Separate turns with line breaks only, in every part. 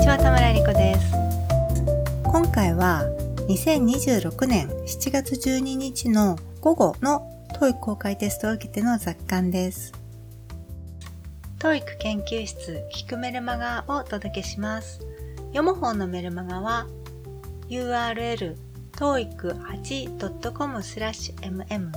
ちは、田村恵理子です。今回は2026年7月12日の午後の TOEIC 公開テストを受けての雑感です。TOEIC 研究室聞くメルマガをお届けします。読む方のメルマガは URL toeic8.com/mm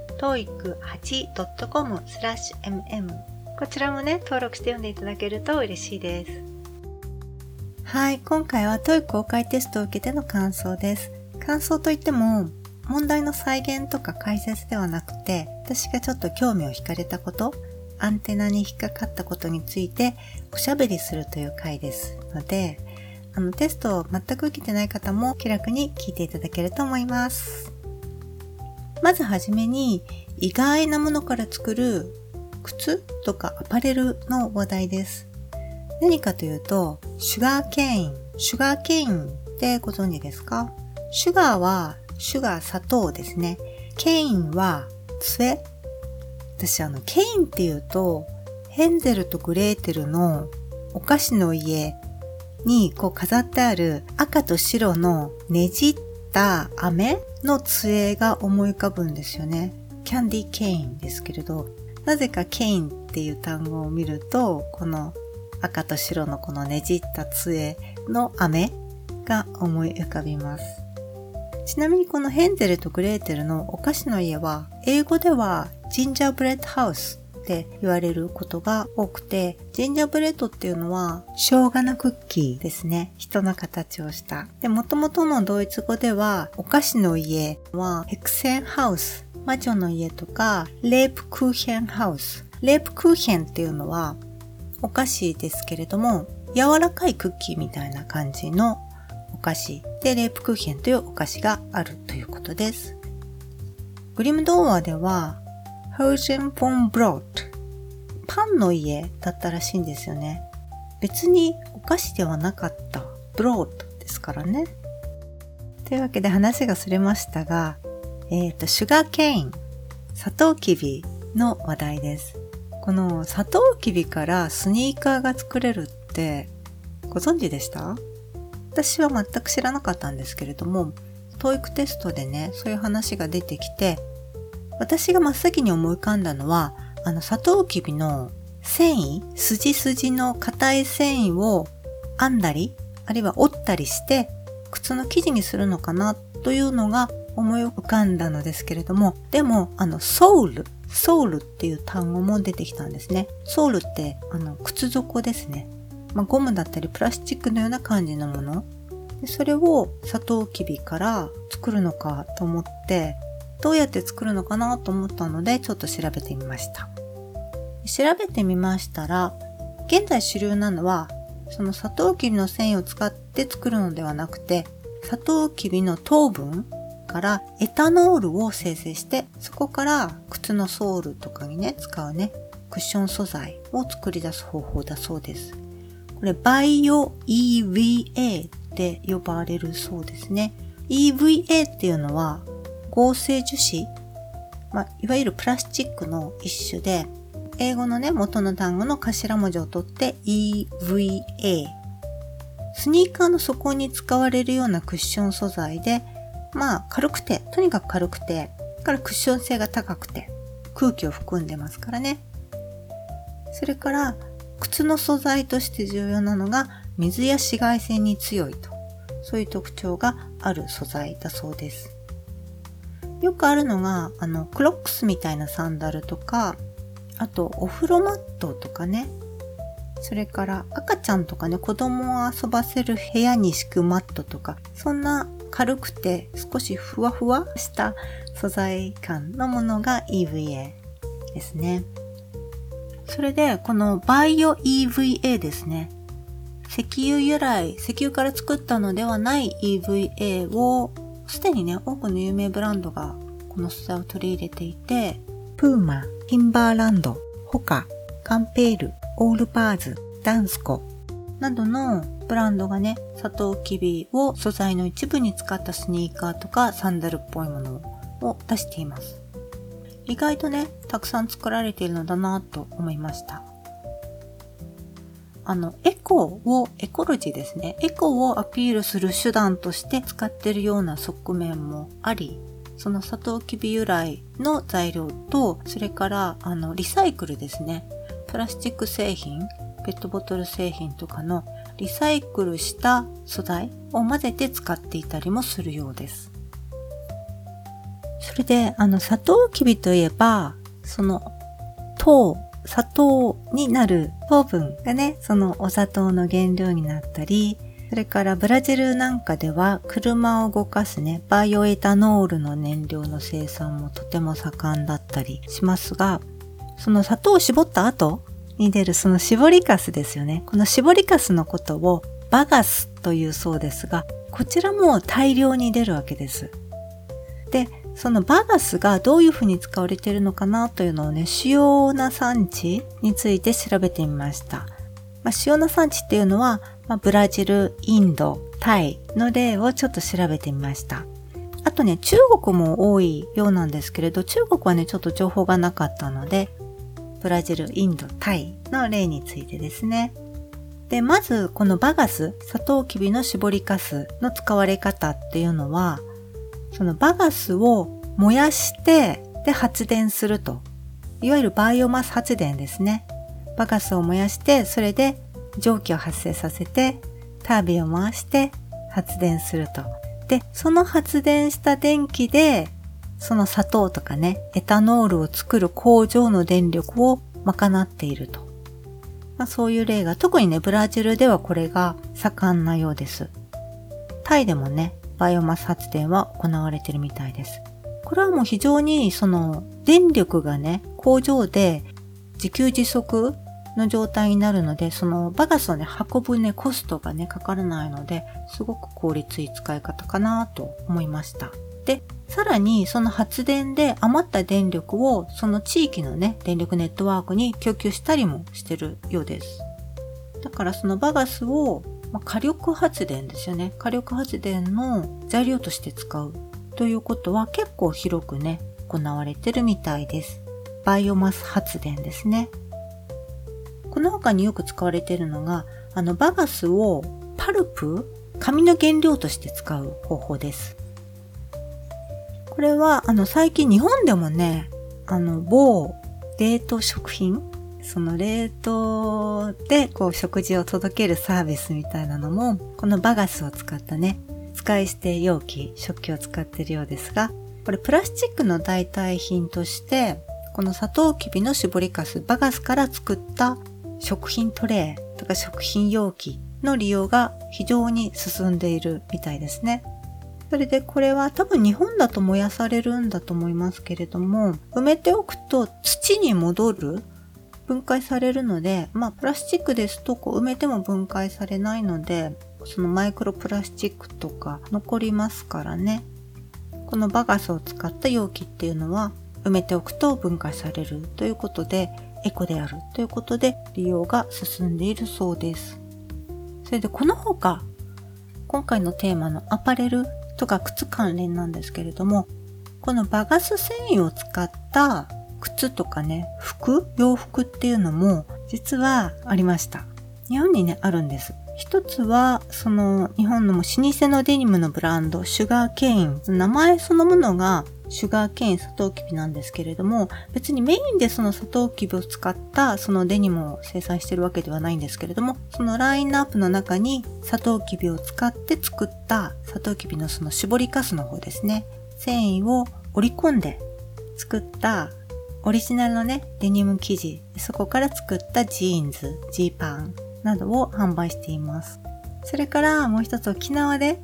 toeic8.com/mm こちらもね、登録して読んでいただけると嬉しいです。はい、今回は TOEIC 公開テストを受けての感想です。感想といっても、問題の再現とか解説ではなくて、私がちょっと興味を惹かれたこと、アンテナに引っかかったことについておしゃべりするという回ですので、テストを全く受けてない方も気楽に聞いていただけると思います。まずはじめに、意外なものから作る靴とかアパレルの話題です。何かというと、シュガーケインってご存知ですか？シュガーは砂糖ですね。ケインは杖。私ケインっていうと、ヘンゼルとグレーテルのお菓子の家に飾ってある赤と白のねじった飴の杖が思い浮かぶんですよね。キャンディーケインですけれど、なぜかケインっていう単語を見ると、この赤と白のこのねじった杖の飴が思い浮かびます。ちなみにこのヘンゼルとグレーテルのお菓子の家は、英語ではジンジャーブレッドハウスって言われることが多くて、ジンジャーブレッドっていうのは生姜のクッキーですね。人の形をした。で、元々のドイツ語ではお菓子の家はヘクセンハウス、魔女の家とかレープクーヘンハウス。レープクーヘンっていうのはお菓子ですけれども、柔らかいクッキーみたいな感じのお菓子で、レープクーヘンというお菓子があるということです。グリム童話ではHausen von Brot、パンの家だったらしいんですよね。別にお菓子ではなかったブロートですからね。というわけで話がそれましたが、シュガーケイン、サトウキビの話題です。このサトウキビからスニーカーが作れるってご存知でした？私は全く知らなかったんですけれども、TOEICテストでね、そういう話が出てきて、私が真っ先に思い浮かんだのは、サトウキビの繊維、筋の硬い繊維を編んだり、あるいは折ったりして、靴の生地にするのかなというのが思い浮かんだのですけれども、でも、ソールっていう単語も出てきたんですね。ソールって、靴底ですね。ゴムだったりプラスチックのような感じのもの。でそれをサトウキビから作るのかと思って、どうやって作るのかなと思ったので、ちょっと調べてみました。調べてみましたら、現在主流なのは、そのサトウキビの繊維を使って作るのではなくて、サトウキビの糖分からエタノールを生成して、そこから靴のソールとかにね、使うね、クッション素材を作り出す方法だそうです。これ、バイオ EVA って呼ばれるそうですね。EVA っていうのは、合成樹脂、いわゆるプラスチックの一種で、英語のね、元の単語の頭文字を取って EVA。スニーカーの底に使われるようなクッション素材で、軽くて、とにかく軽くて、からクッション性が高くて、空気を含んでますからね。それから、靴の素材として重要なのが、水や紫外線に強いと。そういう特徴がある素材だそうです。よくあるのが、クロックスみたいなサンダルとか、あと、お風呂マットとかね。それから、赤ちゃんとかね、子供を遊ばせる部屋に敷くマットとか、そんな軽くて少しふわふわした素材感のものが EVA ですね。それで、このバイオ EVA ですね。石油から作ったのではない EVA を、すでにね、多くの有名ブランドがこの素材を取り入れていて、プーマ、ティンバーランド、ホカ、カンペール、オールパーズ、ダンスコなどのブランドがね、サトウキビを素材の一部に使ったスニーカーとかサンダルっぽいものを出しています。意外とね、たくさん作られているのだなと思いました。 エコロジーですね。エコをアピールする手段として使っているような側面もあり、そのサトウキビ由来の材料と、それからリサイクルですね。プラスチック製品、ペットボトル製品とかのリサイクルした素材を混ぜて使っていたりもするようです。それで、サトウキビといえば、その砂糖になる糖分がね、そのお砂糖の原料になったり、それからブラジルなんかでは車を動かすね、バイオエタノールの燃料の生産もとても盛んだったりしますが、その砂糖を絞った後に出るその搾りかすですよね。この搾りかすのことをバガスというそうですが、こちらも大量に出るわけです。で、そのバガスがどういうふうに使われているのかなというのをね、主要な産地について調べてみました。主要な産地っていうのは、ブラジル、インド、タイの例をちょっと調べてみました。あとね、中国も多いようなんですけれど、中国はね、ちょっと情報がなかったので、ブラジル、インド、タイの例についてですね。で、まずこのバガス、サトウキビの搾りかすの使われ方っていうのは、そのバガスを燃やしてで発電すると。いわゆるバイオマス発電ですね。バガスを燃やしてそれで蒸気を発生させてタービンを回して発電すると。で、その発電した電気でその砂糖とかね、エタノールを作る工場の電力を賄っていると。そういう例が特にね、ブラジルではこれが盛んなようです。タイでもね、バイオマス発電は行われているみたいです。これはもう非常にその電力がね、工場で自給自足の状態になるので、そのバガスをね、運ぶね、コストがね、かからないので、すごく効率いい使い方かなと思いました。で、さらにその発電で余った電力をその地域のね、電力ネットワークに供給したりもしてるようです。だからそのバガスを火力発電ですよね。火力発電の材料として使うということは結構広くね、行われてるみたいです。バイオマス発電ですね。この他によく使われているのが、バガスをパルプ、紙の原料として使う方法です。これは、最近日本でもね、某冷凍食品、その冷凍で食事を届けるサービスみたいなのも、このバガスを使ったね、使い捨て容器、食器を使っているようですが、これプラスチックの代替品として、このサトウキビの搾りかす、バガスから作った食品トレイとか食品容器の利用が非常に進んでいるみたいですね。それでこれは多分日本だと燃やされるんだと思いますけれども、埋めておくと土に戻る、分解されるので、プラスチックですと埋めても分解されないので、そのマイクロプラスチックとか残りますからね。このバガスを使った容器っていうのは埋めておくと分解されるということで、エコであるということで利用が進んでいるそうです。それでこの他、今回のテーマのアパレルとか靴関連なんですけれども、このバガス繊維を使った靴とかね、洋服っていうのも実はありました。日本にね、あるんです。一つは、その日本のも老舗のデニムのブランド、シュガーケイン。名前そのものがシュガーケインサトウキビなんですけれども、別にメインでそのサトウキビを使ったそのデニムを生産しているわけではないんですけれども、そのラインナップの中にサトウキビを使って作ったサトウキビのその絞りかすの方ですね。繊維を織り込んで作ったオリジナルのね、デニム生地、そこから作ったジーンズ、ジーパンなどを販売しています。それからもう一つ沖縄で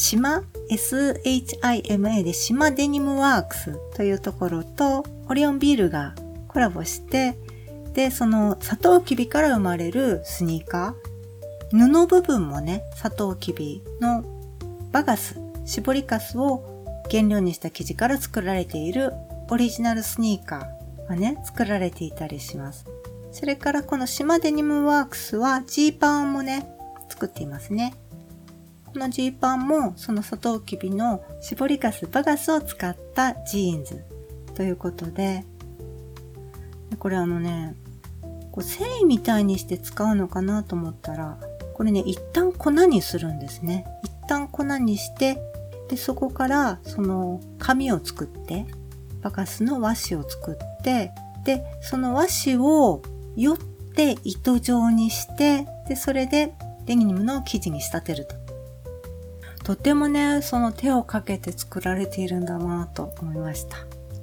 SHIMA、SHIMA でSHIMAデニムワークスというところとオリオンビールがコラボして、で、そのサトウキビから生まれるスニーカー、布部分もね、サトウキビのバガス、絞りかすを原料にした生地から作られているオリジナルスニーカーがね、作られていたりします。それからこのSHIMAデニムワークスはジーパンもね、作っていますね。このジーパンもそのサトウキビの絞りかす、バガスを使ったジーンズということで、これ繊維みたいにして使うのかなと思ったら、これね、一旦粉にするんですね。一旦粉にして、で、そこからその紙を作って、バカスの和紙を作って、で、その和紙をよって糸状にして、で、それでデニムの生地に仕立てると。とてもね、その手をかけて作られているんだなと思いました。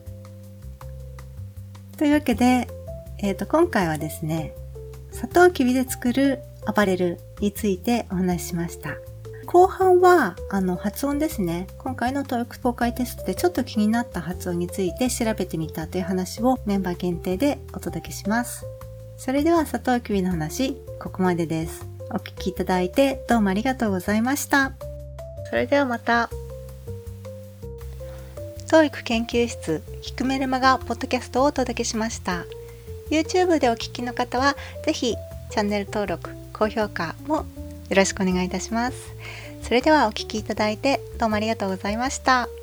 というわけで、今回はですね、サトウキビで作るアパレルについてお話ししました。後半は、発音ですね。今回のTOEIC公開テストでちょっと気になった発音について調べてみたという話をメンバー限定でお届けします。それではサトウキビの話、ここまでです。お聞きいただいてどうもありがとうございました。それではまた。TOEIC研究室聞くメルマガポッドキャストをお届けしました。YouTube でお聞きの方はぜひチャンネル登録、高評価もよろしくお願いいたします。それではお聞きいただいてどうもありがとうございました。